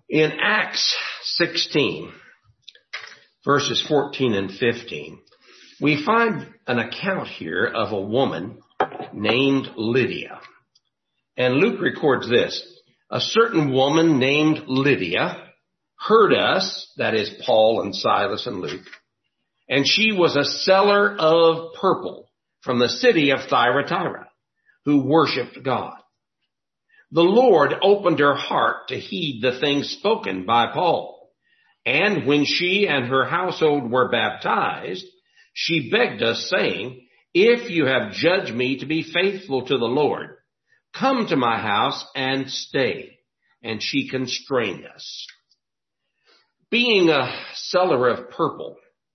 In Acts 16, verses 14 and 15, we find an account here of a woman named Lydia. And Luke records this: a certain woman named Lydia heard us, that is Paul and Silas and Luke, and she was a seller of purple from the city of Thyatira, who worshiped God. The Lord opened her heart to heed the things spoken by Paul. And when she and her household were baptized, she begged us, saying, "If you have judged me to be faithful to the Lord, come to my house and stay." And she constrained us. Being a seller of purple,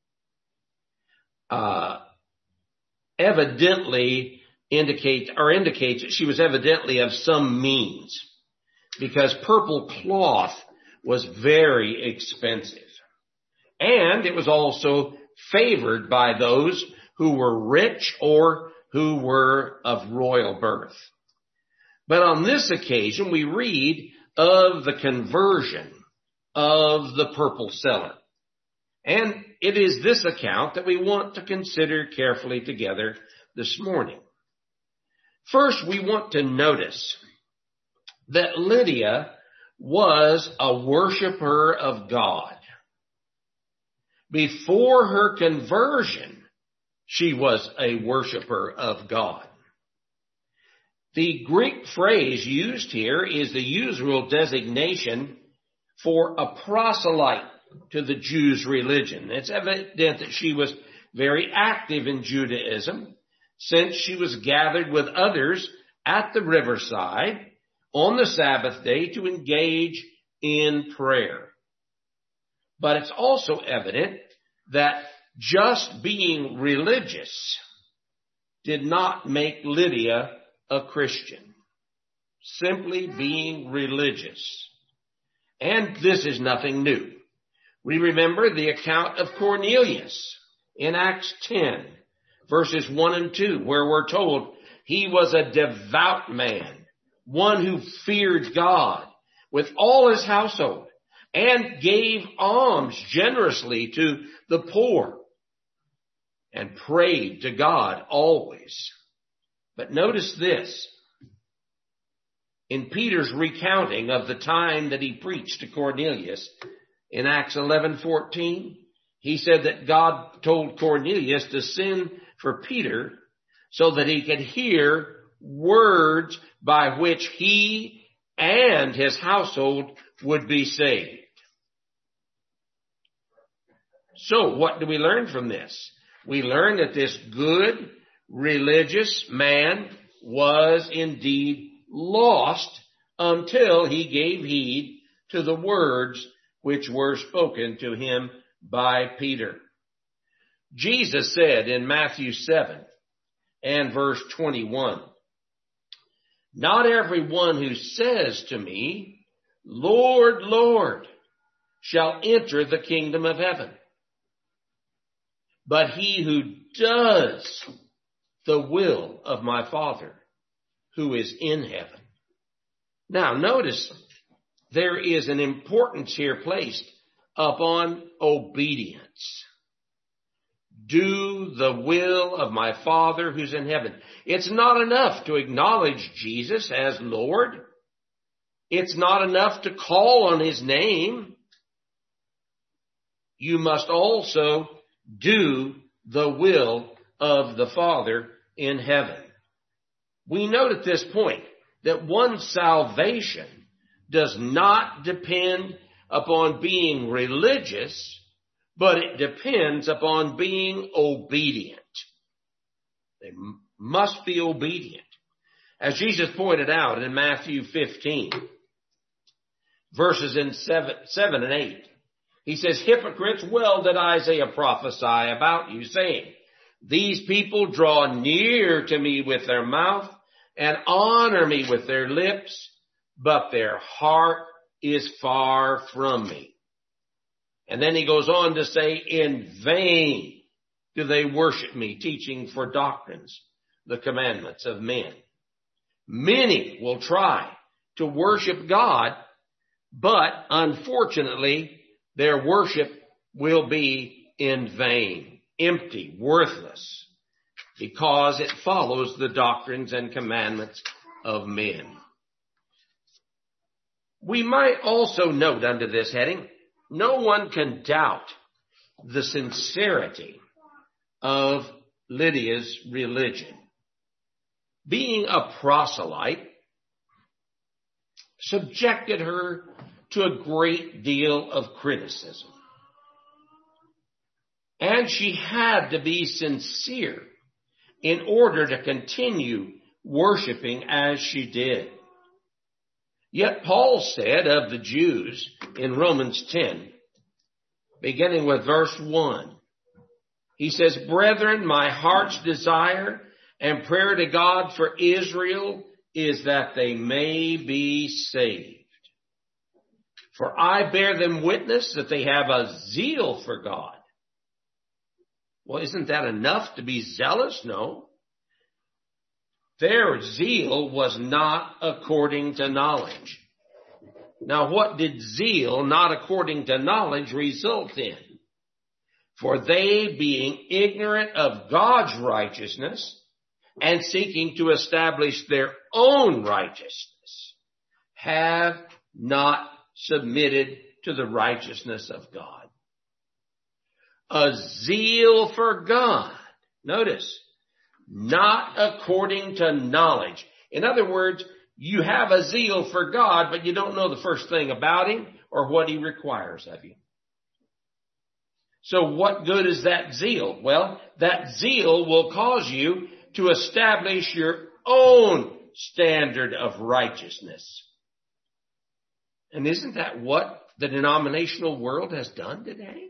evidently indicates that she was evidently of some means, because purple cloth was very expensive. And it was also favored by those who were rich or who were of royal birth. But on this occasion, we read of the conversion of the purple seller. And it is this account that we want to consider carefully together this morning. First, we want to notice that Lydia was a worshiper of God. Before her conversion, she was a worshiper of God. The Greek phrase used here is the usual designation for a proselyte to the Jews' religion. It's evident that she was very active in Judaism, since she was gathered with others at the riverside on the Sabbath day to engage in prayer. But it's also evident that just being religious did not make Lydia a Christian. Simply being religious. And this is nothing new. We remember the account of Cornelius in Acts 10. Verses 1 and 2, where we're told he was a devout man, one who feared God with all his household and gave alms generously to the poor and prayed to God always. But notice this. In Peter's recounting of the time that he preached to Cornelius in Acts 11:14, he said that God told Cornelius to send for Peter so that he could hear words by which he and his household would be saved. So what do we learn from this? We learn that this good, religious man was indeed lost until he gave heed to the words which were spoken to him by Peter. Jesus said in Matthew 7 and verse 21, "Not everyone who says to me, 'Lord, Lord,' shall enter the kingdom of heaven, but he who does the will of my Father who is in heaven." Now notice there is an importance here placed upon obedience. Do the will of my Father who's in heaven. It's not enough to acknowledge Jesus as Lord. It's not enough to call on his name. You must also do the will of the Father in heaven. We note at this point that one's salvation does not depend upon being religious, but it depends upon being obedient. They must be obedient. As Jesus pointed out in Matthew 15, verses in 7 and 8, he says, "Hypocrites, well did Isaiah prophesy about you, saying, 'These people draw near to me with their mouth and honor me with their lips, but their heart is far from me.'" And then he goes on to say, "In vain do they worship me, teaching for doctrines the commandments of men." Many will try to worship God But unfortunately, their worship will be in vain, empty, worthless, because it follows the doctrines and commandments of men. We might also note under this heading, no one can doubt the sincerity of Lydia's religion. Being a proselyte subjected her to a great deal of criticism. And she had to be sincere in order to continue worshiping as she did. Yet Paul said of the Jews in Romans 10, beginning with verse 1, he says, "Brethren, my heart's desire and prayer to God for Israel is that they may be saved. For I bear them witness that they have a zeal for God." Well, isn't that enough to be zealous? No. Their zeal was not according to knowledge. Now, what did zeal not according to knowledge result in? For they, being ignorant of God's righteousness and seeking to establish their own righteousness, have not submitted to the righteousness of God. A zeal for God. Notice, not according to knowledge. In other words, you have a zeal for God, but you don't know the first thing about Him or what He requires of you. So what good is that zeal? Well, that zeal will cause you to establish your own standard of righteousness. And isn't that what the denominational world has done today?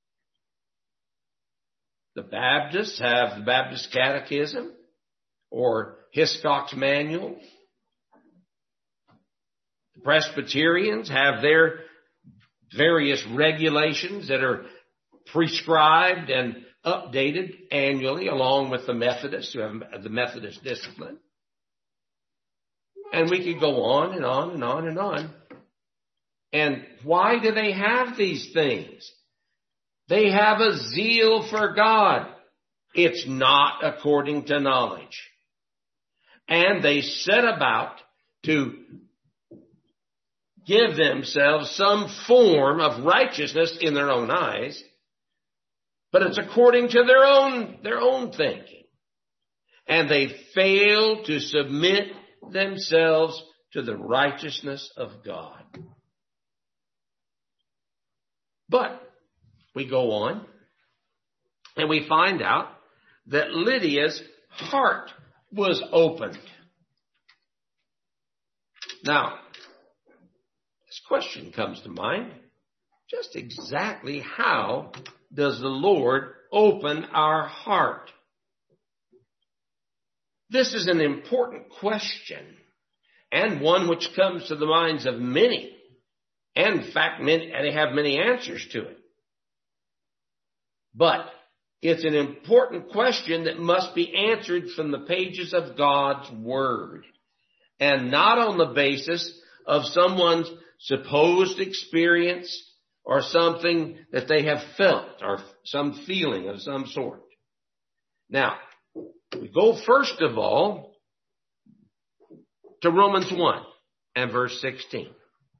The Baptists have the Baptist Catechism or Hiscox Manual. The Presbyterians have their various regulations that are prescribed and updated annually, along with the Methodists who have the Methodist discipline. And we could go on and on and on and on. And why do they have these things? They have a zeal for God. It's not according to knowledge. And they set about to give themselves some form of righteousness in their own eyes, but it's according to their own thinking. And they fail to submit themselves to the righteousness of God. But we go on and we find out that Lydia's heart was opened. Now, this question comes to mind. Just exactly how does the Lord open our heart? This is an important question, and one which comes to the minds of many. And in fact, they have many answers to it. But it's an important question that must be answered from the pages of God's Word, and not on the basis of someone's supposed experience or something that they have felt or some feeling of some sort. Now, we go first of all to Romans 1 and verse 16.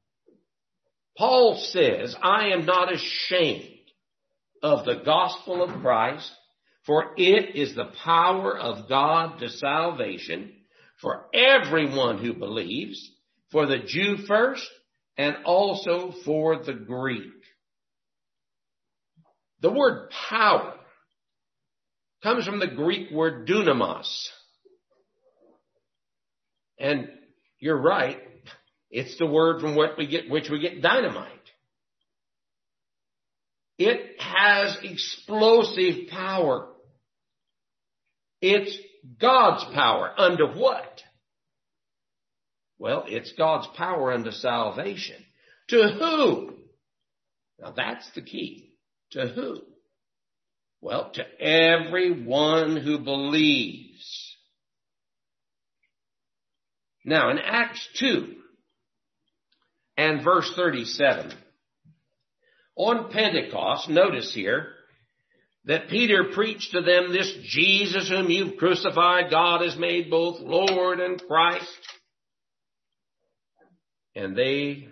Paul says, "I am not ashamed of the gospel of Christ, for it is the power of God to salvation for everyone who believes, for the Jew first and also for the Greek." The word power comes from the Greek word dunamos. And you're right, it's the word from which we get dynamite. It has explosive power. It's God's power. Unto what? Well, it's God's power unto salvation. To who? Now that's the key. To who? Well, to everyone who believes. Now in Acts 2 and verse 37. On Pentecost, notice here that Peter preached to them this Jesus whom you've crucified, God has made both Lord and Christ. And they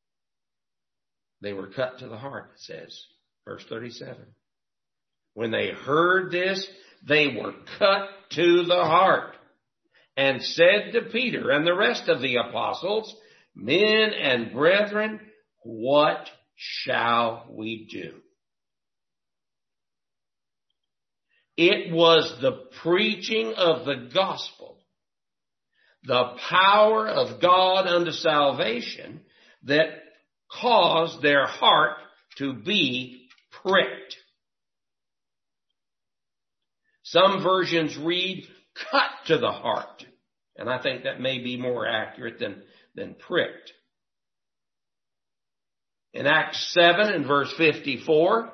were cut to the heart, it says, verse 37. When they heard this, they were cut to the heart and said to Peter and the rest of the apostles, men and brethren, what shall we do? It was the preaching of the gospel, the power of God unto salvation, that caused their heart to be pricked. Some versions read, cut to the heart. And I think that may be more accurate than pricked. In Acts 7 and verse 54,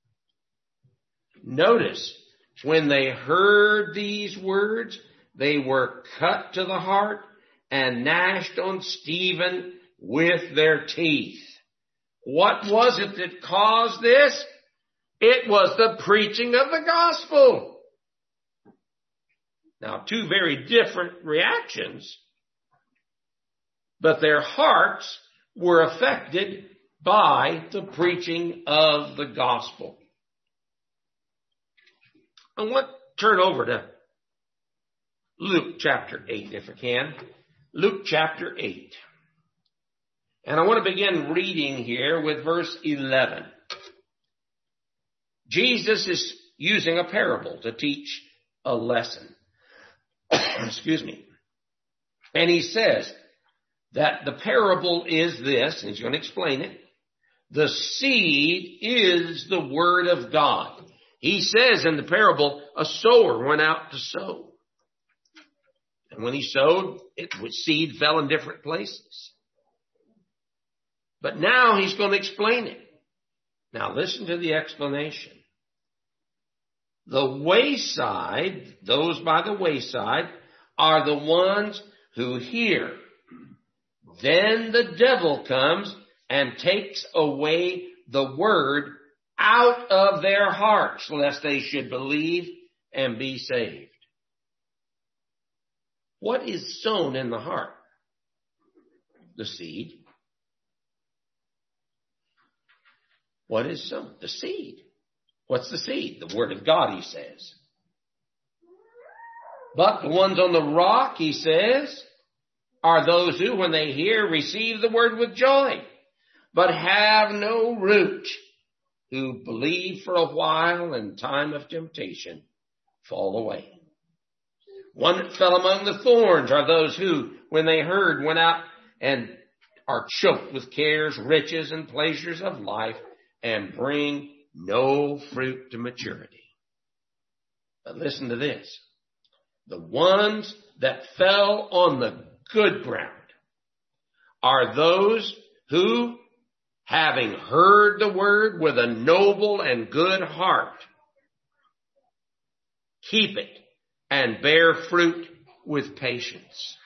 notice, when they heard these words, they were cut to the heart and gnashed on Stephen with their teeth. What was it that caused this? It was the preaching of the gospel. Now, two very different reactions, but their hearts were affected by the preaching of the gospel. I want to turn over to Luke chapter 8, if I can. Luke chapter 8. And I want to begin reading here with verse 11. Jesus is using a parable to teach a lesson. Excuse me. And he says that the parable is this, and he's going to explain it. The seed is the word of God. He says in the parable, a sower went out to sow. And when he sowed, seed fell in different places. But now he's going to explain it. Now listen to the explanation. The wayside, those by the wayside, are the ones who hear. Then the devil comes and takes away the word out of their hearts, lest they should believe and be saved. What is sown in the heart? The seed. What is sown? The seed. What's the seed? The word of God, he says. But the ones on the rock, he says, are those who, when they hear, receive the word with joy, but have no root, who believe for a while and in time of temptation fall away. One that fell among the thorns are those who, when they heard, went out and are choked with cares, riches, and pleasures of life, and bring no fruit to maturity. But listen to this. The ones that fell on the good ground are those who, having heard the word with a noble and good heart, keep it and bear fruit with patience.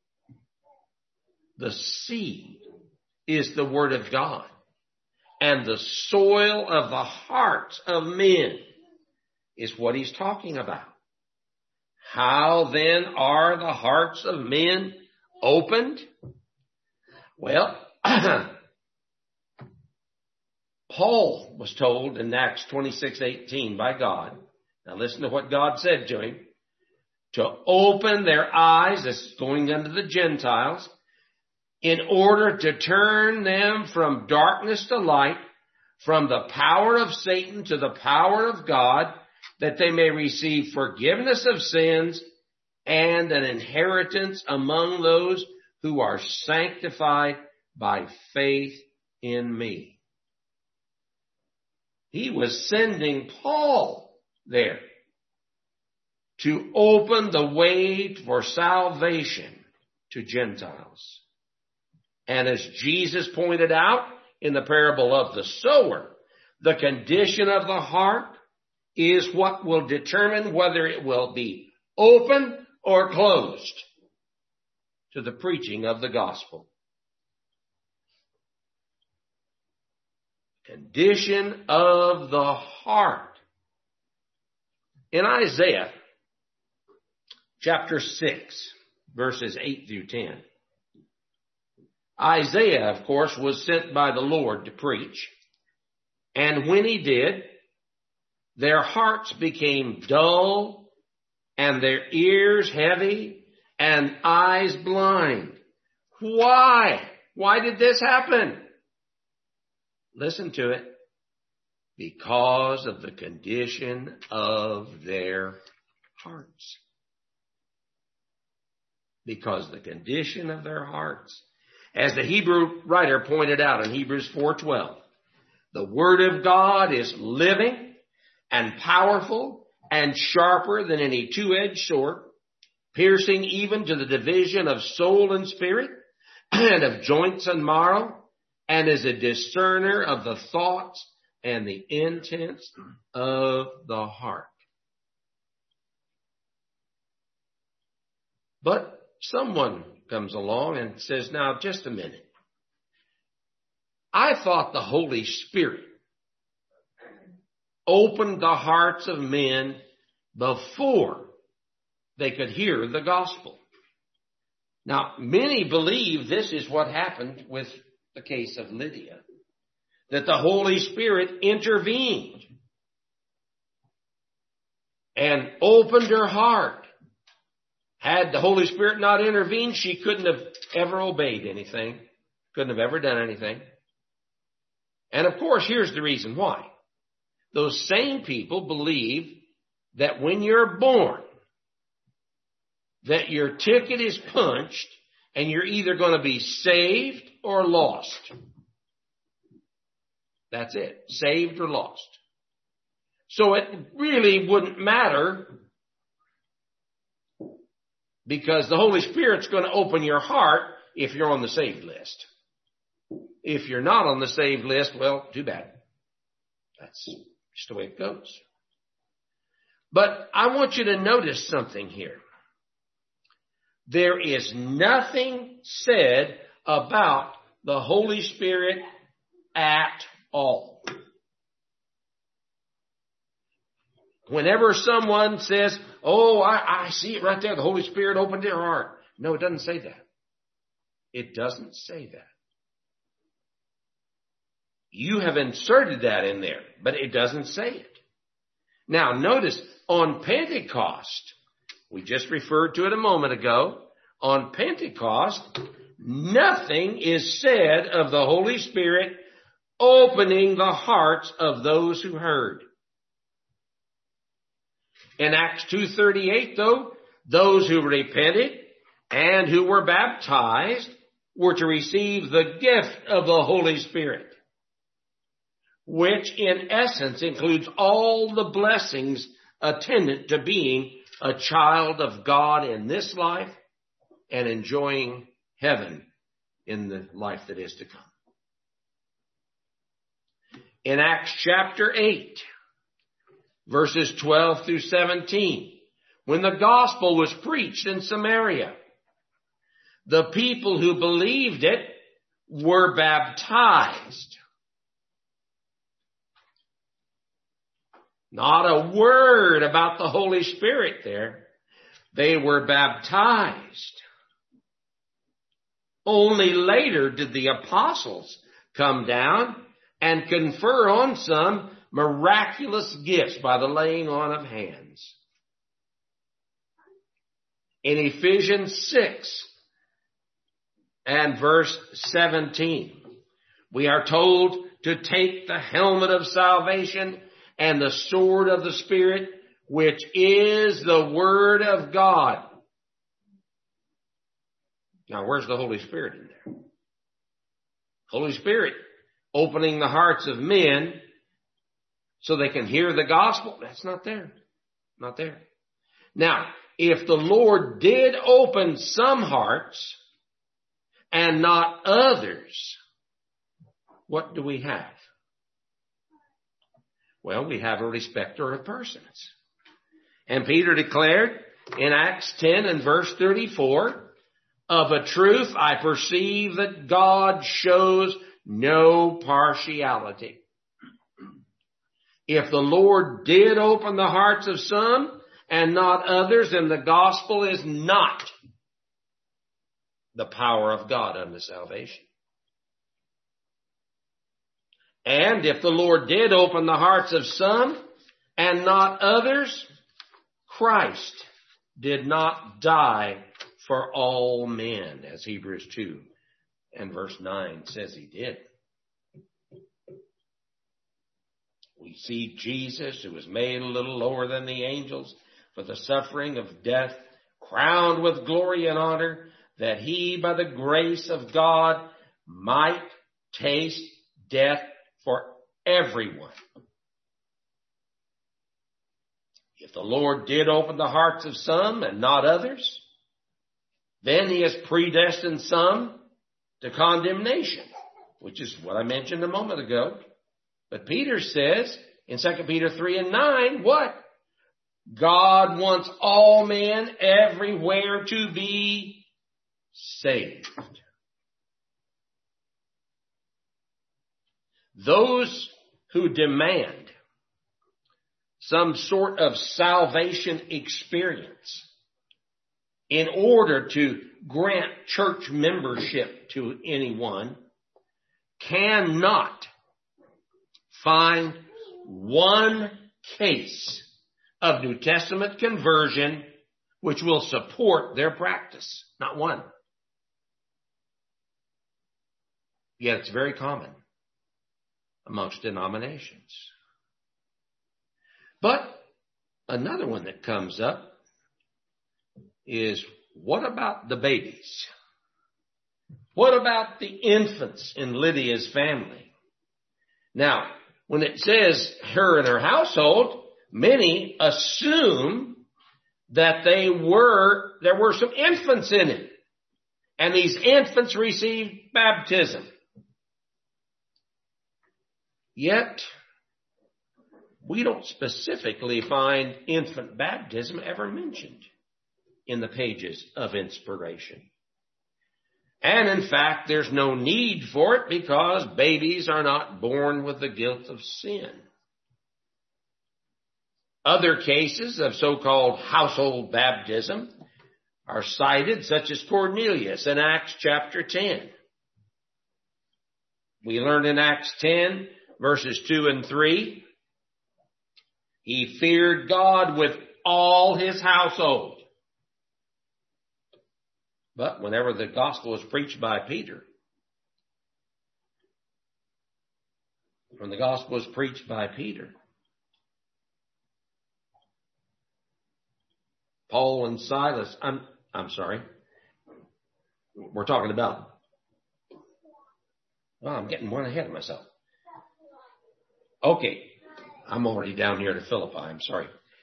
The seed is the word of God, and the soil of the hearts of men is what he's talking about. How then are the hearts of men opened? Well, Paul was told in Acts 26:18 by God, now listen to what God said to him, to open their eyes, this is going unto the Gentiles, in order to turn them from darkness to light, from the power of Satan to the power of God, that they may receive forgiveness of sins and an inheritance among those who are sanctified by faith in me. He was sending Paul there to open the way for salvation to Gentiles. And as Jesus pointed out in the parable of the sower, the condition of the heart is what will determine whether it will be open or closed to the preaching of the gospel. Condition of the heart. In Isaiah chapter 6, verses 8 through 10, Isaiah, of course, was sent by the Lord to preach. And when he did, their hearts became dull and their ears heavy and eyes blind. Why? Why did this happen? Listen to it. Because of the condition of their hearts. Because of the condition of their hearts. As the Hebrew writer pointed out in Hebrews 4:12, the Word of God is living and powerful and sharper than any two-edged sword, piercing even to the division of soul and spirit and of joints and marrow, and is a discerner of the thoughts and the intents of the heart. But someone comes along and says, now, just a minute. I thought the Holy Spirit opened the hearts of men before they could hear the gospel. Now, many believe this is what happened with the case of Lydia, that the Holy Spirit intervened and opened her heart. Had the Holy Spirit not intervened, she couldn't have ever obeyed anything, couldn't have ever done anything. And of course, here's the reason why. Those same people believe that when you're born, that your ticket is punched and you're either going to be saved or lost. That's it. Saved or lost. So it really wouldn't matter, because the Holy Spirit's going to open your heart if you're on the saved list. If you're not on the saved list, well, too bad. That's just the way it goes. But I want you to notice something here. There is nothing said about the Holy Spirit at all. Whenever someone says, oh, I see it right there, the Holy Spirit opened their heart. No, it doesn't say that. It doesn't say that. You have inserted that in there, but it doesn't say it. Now, notice, on Pentecost, we just referred to it a moment ago, on Pentecost, nothing is said of the Holy Spirit opening the hearts of those who heard. In Acts 2:38, though, those who repented and who were baptized were to receive the gift of the Holy Spirit, which in essence includes all the blessings attendant to being a child of God in this life and enjoying heaven in the life that is to come. In Acts chapter 8, verses 12 through 17, when the gospel was preached in Samaria, the people who believed it were baptized. Not a word about the Holy Spirit there. They were baptized. Only later did the apostles come down and confer on some miraculous gifts by the laying on of hands. In Ephesians 6 and verse 17, we are told to take the helmet of salvation and the sword of the Spirit, which is the Word of God. Now, where's the Holy Spirit in there? Holy Spirit opening the hearts of men so they can hear the gospel. That's not there. Not there. Now, if the Lord did open some hearts and not others, what do we have? Well, we have a respecter of persons. And Peter declared in Acts 10 and verse 34, of a truth I perceive that God shows no partiality. If the Lord did open the hearts of some and not others, then the gospel is not the power of God unto salvation. And if the Lord did open the hearts of some and not others, Christ did not die for all men, as Hebrews 2 and verse 9 says he did. We see Jesus, who was made a little lower than the angels for the suffering of death, crowned with glory and honor, that he, by the grace of God, might taste death for everyone. If the Lord did open the hearts of some and not others, then he has predestined some to condemnation, which is what I mentioned a moment ago. But Peter says in 2 Peter 3 and 9, what? God wants all men everywhere to be saved. Those who demand some sort of salvation experience in order to grant church membership to anyone cannot find one case of New Testament conversion which will support their practice. Not one. Yet it's very common amongst denominations. But another one that comes up is, what about the babies? What about the infants in Lydia's family? Now, when it says her and her household, many assume that there were some infants in it. And these infants received baptism. Yet, we don't specifically find infant baptism ever mentioned in the pages of inspiration. And in fact, there's no need for it because babies are not born with the guilt of sin. Other cases of so-called household baptism are cited, such as Cornelius in Acts chapter 10. We learn in Acts 10, verses 2 and 3, he feared God with all his household. But whenever the gospel was preached by Peter, when the gospel was preached by Peter, Paul and Silas, I'm sorry, we're talking about, well, I'm getting one ahead of myself. Okay, I'm already down here to Philippi, I'm sorry.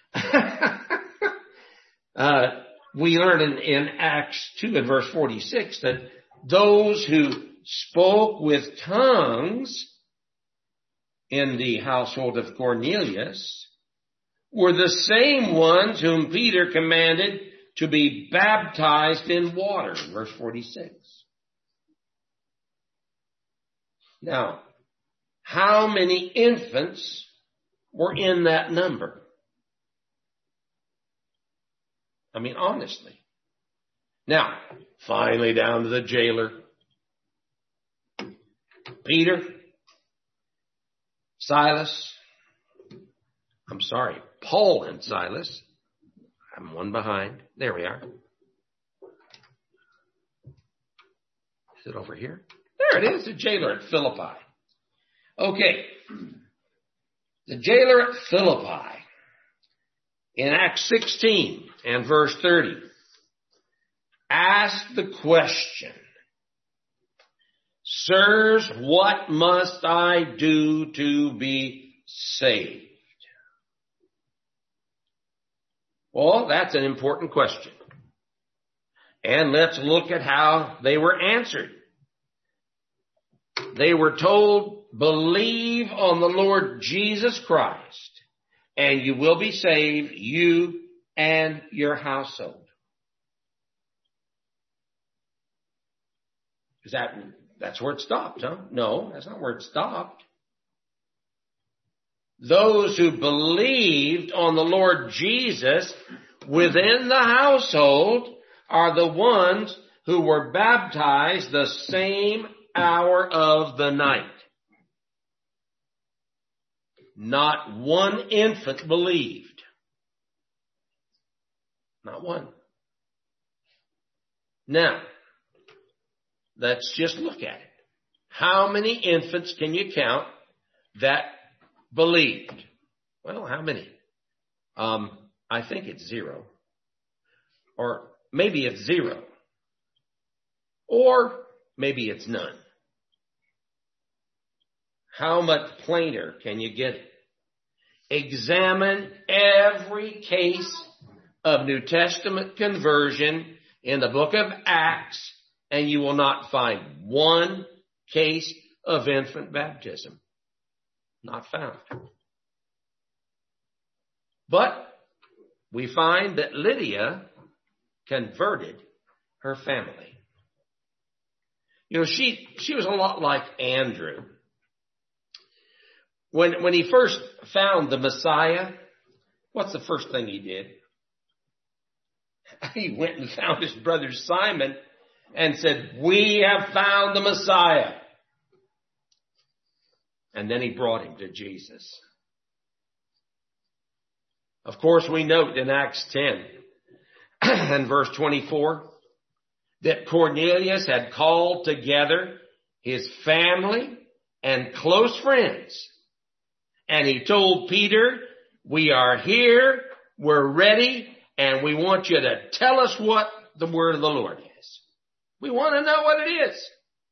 We learn in Acts 2 and verse 46 that those who spoke with tongues in the household of Cornelius were the same ones whom Peter commanded to be baptized in water, verse 46. Now, how many infants were in that number? I mean, honestly. Now, finally down to the jailer. Peter, Silas, Paul and Silas. I'm one behind. There we are. Is it over here? There it is, the jailer at Philippi. Okay. The jailer at Philippi. In Acts 16 and verse 30, ask the question, sirs, what must I do to be saved? Well, that's an important question. And let's look at how they were answered. They were told, believe on the Lord Jesus Christ, and you will be saved, you and your household. That's where it stopped, huh? No, that's not where it stopped. those who believed on the Lord Jesus within the household are the ones who were baptized the same hour of the night. Not one infant believed. Not one. Now, let's just look at it. How many infants can you count that believed? Well, how many? I think it's 0. Or maybe it's 0. Or maybe it's none. How much plainer can you get it? Examine every case of New Testament conversion in the book of Acts, and you will not find one case of infant baptism. Not found. But we find that Lydia converted her family. You know, she was a lot like Andrew. When he first found the Messiah, what's the first thing he did? He went and found his brother Simon and said, "We have found the Messiah." And then he brought him to Jesus. Of course, we note in Acts 10 and verse 24 that Cornelius had called together his family and close friends. And he told Peter, "We are here, we're ready, and we want you to tell us what the word of the Lord is. We want to know what it is."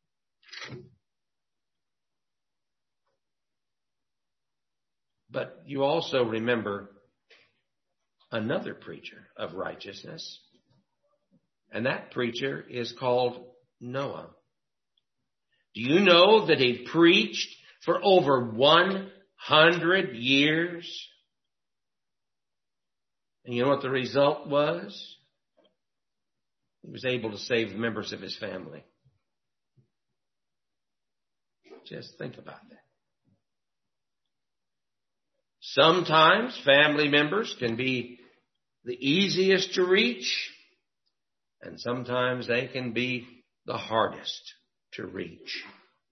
But you also remember another preacher of righteousness, and that preacher is called Noah. Do you know that he preached for over 100 years? And you know what the result was? He was able to save the members of his family. Just think about that. Sometimes family members can be the easiest to reach, and sometimes they can be the hardest to reach.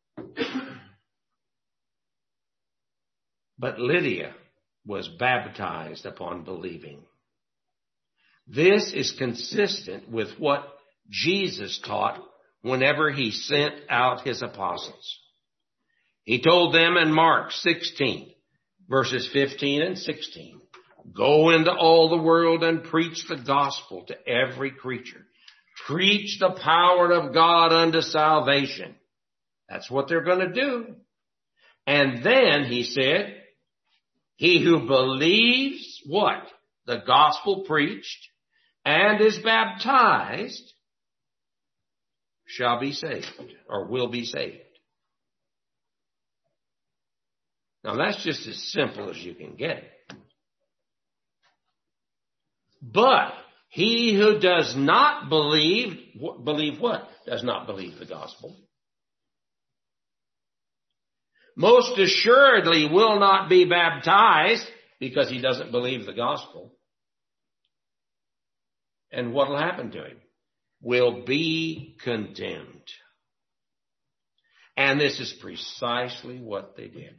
But Lydia was baptized upon believing. This is consistent with what Jesus taught whenever he sent out his apostles. He told them in Mark 16, verses 15 and 16, "Go into all the world and preach the gospel to every creature. Preach the power of God unto salvation." That's what they're going to do. And then he said, "He who believes," what? The gospel preached, "and is baptized shall be saved," or will be saved. Now that's just as simple as you can get it. But he who does not believe what? Does not believe the gospel. Most assuredly will not be baptized because he doesn't believe the gospel. And what will happen to him? Will be condemned. And this is precisely what they did.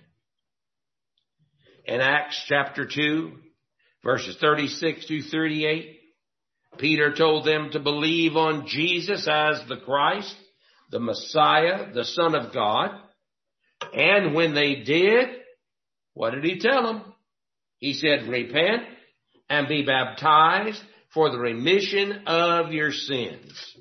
In Acts chapter 2, verses 36 through 38, Peter told them to believe on Jesus as the Christ, the Messiah, the Son of God. And when they did, what did he tell them? He said, "Repent and be baptized for the remission of your sins."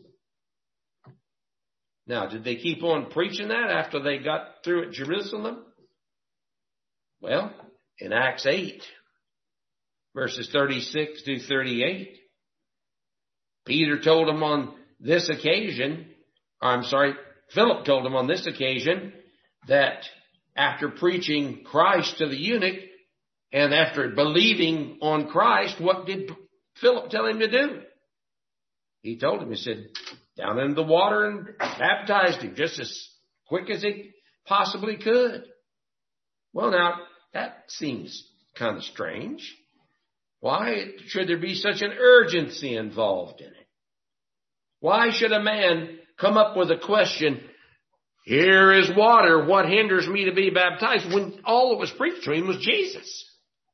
Now, did they keep on preaching that after they got through at Jerusalem? Well, in Acts 8, verses 36 through 38, Peter told them on this occasion, Philip told them on this occasion that after preaching Christ to the eunuch and after believing on Christ, what did Philip tell him to do? He told him, he said, down in the water and baptized him just as quick as he possibly could. Well, now, That seems kind of strange. Why should there be such an urgency involved in it? Why should a man come up with a question, here is water, what hinders me to be baptized, when all that was preached to him was Jesus?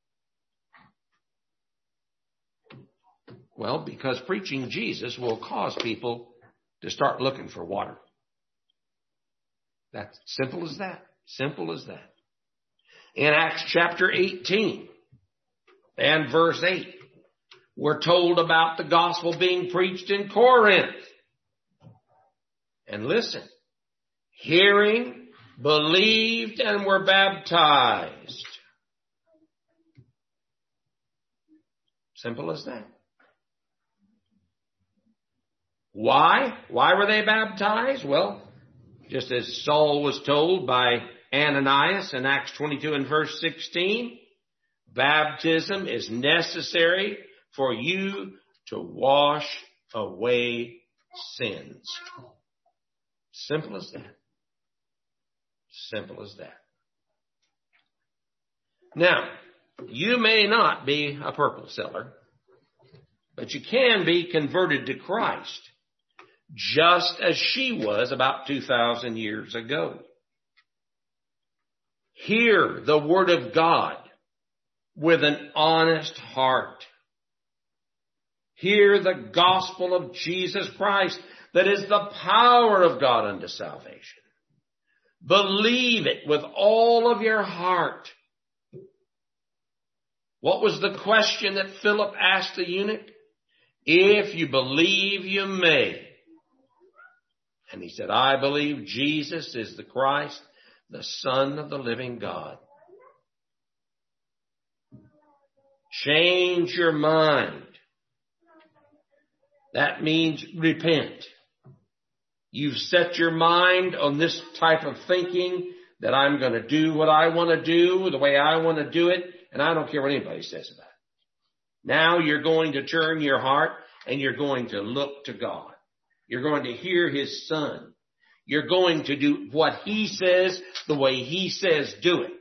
Well, because preaching Jesus will cause people to start looking for water. That's simple as that. Simple as that. In Acts chapter 18 and verse 8, we're told about the gospel being preached in Corinth. And listen, hearing, believed, and were baptized. Simple as that. Why? Why were they baptized? Well, just as Saul was told by Ananias in Acts 22 and verse 16, baptism is necessary for you to wash away sins. Simple as that. Simple as that. Now, you may not be a purple seller, but you can be converted to Christ, just as she was about 2,000 years ago. Hear the word of God with an honest heart. Hear the gospel of Jesus Christ that is the power of God unto salvation. Believe it with all of your heart. What was the question that Philip asked the eunuch? If you believe, you may. And he said, I believe Jesus is the Christ, the Son of the living God. Change your mind. That means repent. You've set your mind on this type of thinking that I'm going to do what I want to do, the way I want to do it, and I don't care what anybody says about it. Now you're going to turn your heart and you're going to look to God. You're going to hear His Son. You're going to do what He says the way He says do it.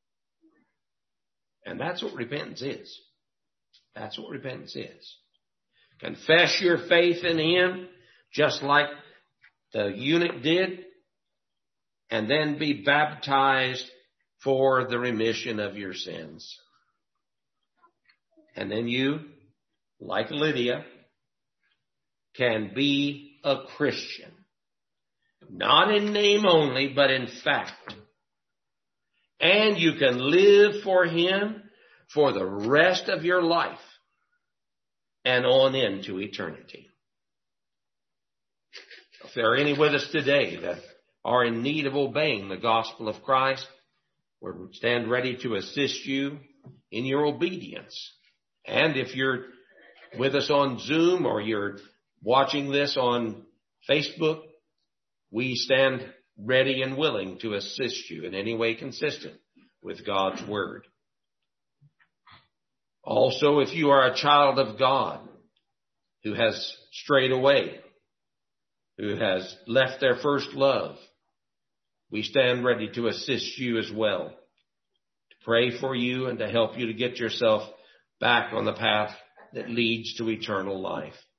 And that's what repentance is. That's what repentance is. Confess your faith in Him, just like the eunuch did, and then be baptized for the remission of your sins. And then you, like Lydia, can be a Christian. Not in name only, but in fact. And you can live for Him for the rest of your life and on into eternity. If there are any with us today that are in need of obeying the gospel of Christ, we stand ready to assist you in your obedience. And if you're with us on Zoom or you're watching this on Facebook, we stand ready and willing to assist you in any way consistent with God's Word. Also, if you are a child of God who has strayed away, who has left their first love, we stand ready to assist you as well, to pray for you and to help you to get yourself back on the path that leads to eternal life.